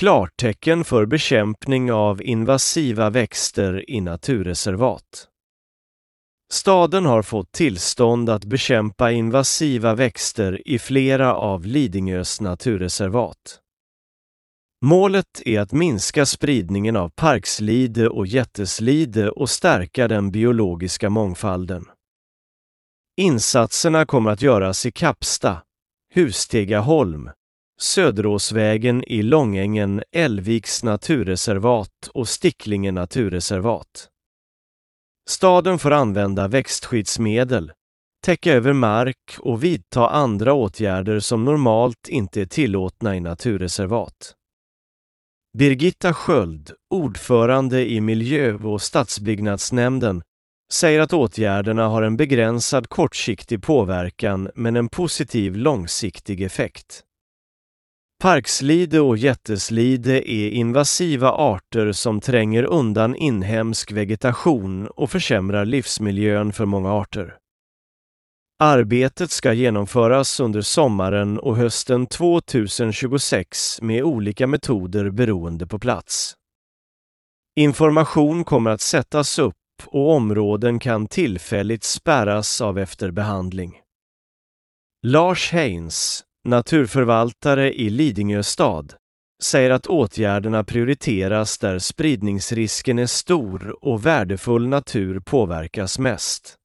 Klartecken för bekämpning av invasiva växter i naturreservat. Staden har fått tillstånd att bekämpa invasiva växter i flera av Lidingös naturreservat. Målet är att minska spridningen av parkslide och jätteslide och stärka den biologiska mångfalden. Insatserna kommer att göras i Kapsta, Hustegaholm, Söderåsvägen i Långängen, Älviks naturreservat och Sticklinge naturreservat. Staden får använda växtskyddsmedel, täcka över mark och vidta andra åtgärder som normalt inte är tillåtna i naturreservat. Birgitta Sköld, ordförande i Miljö- och stadsbyggnadsnämnden, säger att åtgärderna har en begränsad kortsiktig påverkan men en positiv långsiktig effekt. Parkslide och jätteslide är invasiva arter som tränger undan inhemsk vegetation och försämrar livsmiljön för många arter. Arbetet ska genomföras under sommaren och hösten 2026 med olika metoder beroende på plats. Information kommer att sättas upp och områden kan tillfälligt spärras av efterbehandling. Lars Heinz, naturförvaltare i Lidingö stad, säger att åtgärderna prioriteras där spridningsrisken är stor och värdefull natur påverkas mest.